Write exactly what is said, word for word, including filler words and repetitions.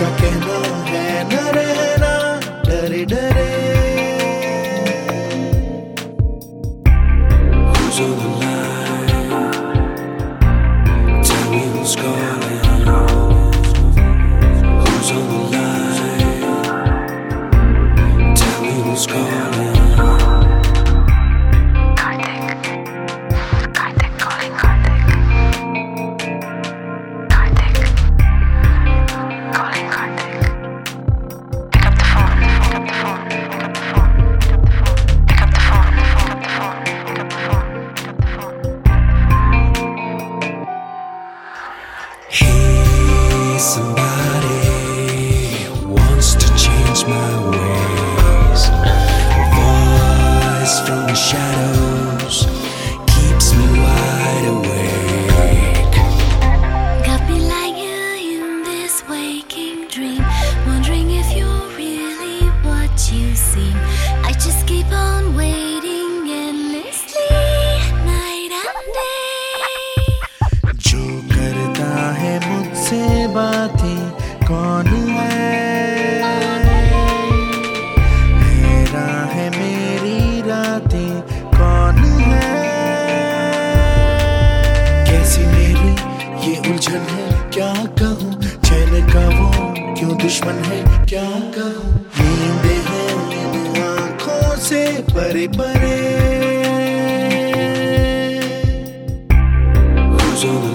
क्या कहना है न रहना डरे डरे। Who's on the line? Tell me who's calling. Who's on the line? Tell me who's calling. Somebody wants to change my ways. A voice from the shadows keeps me wide awake. Got me like you in this waking dream, wondering if you're really what you seem. I just keep on waiting endlessly, night and day. जो करता है मुझसे बातें कौन है, हैरान है मेरी रातें कौन है। कैसी मेरी ये उलझन है क्या कहूँ, चैन का वो क्यों दुश्मन है क्या कहूँ। नींद है इन आँखों से परे परे। Who's on the